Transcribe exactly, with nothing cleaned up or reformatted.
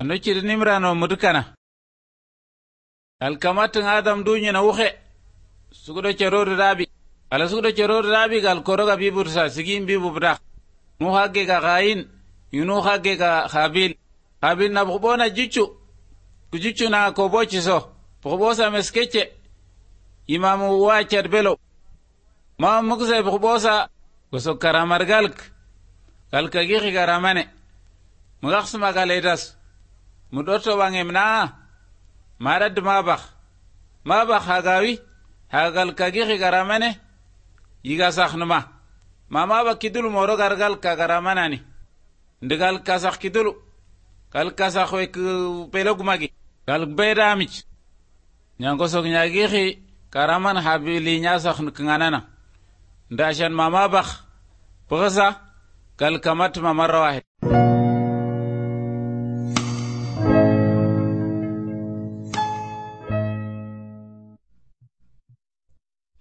ano ciri nimrano mudukana alkamatin adam dunya na wuxe sugudo cerori rabi ala sugudo cerori rabi gal koroga bibursa sigin bibu brak nu hagge ga gain yunu hagge ga khabil khabil na bubona jichu kujichu na ko bochi so bubosa meskeche imamu wa cerbelo ma mugse bubosa goso karamargalk kalka gixi garamane mugaxsuma galedas mudoto wangemna marad mabakh mabakh hagawi hagal kagixi garamane yiga sakhnuma mama ba kidulu moro gargal ka garamanani ndigal kasakh kidulu kal kasakh wek pelogumagi kal bedamich nyango sok nyagixi karaman habili nyasakh nganana ndashan mama bakh pugasa kal kamat mamara wahid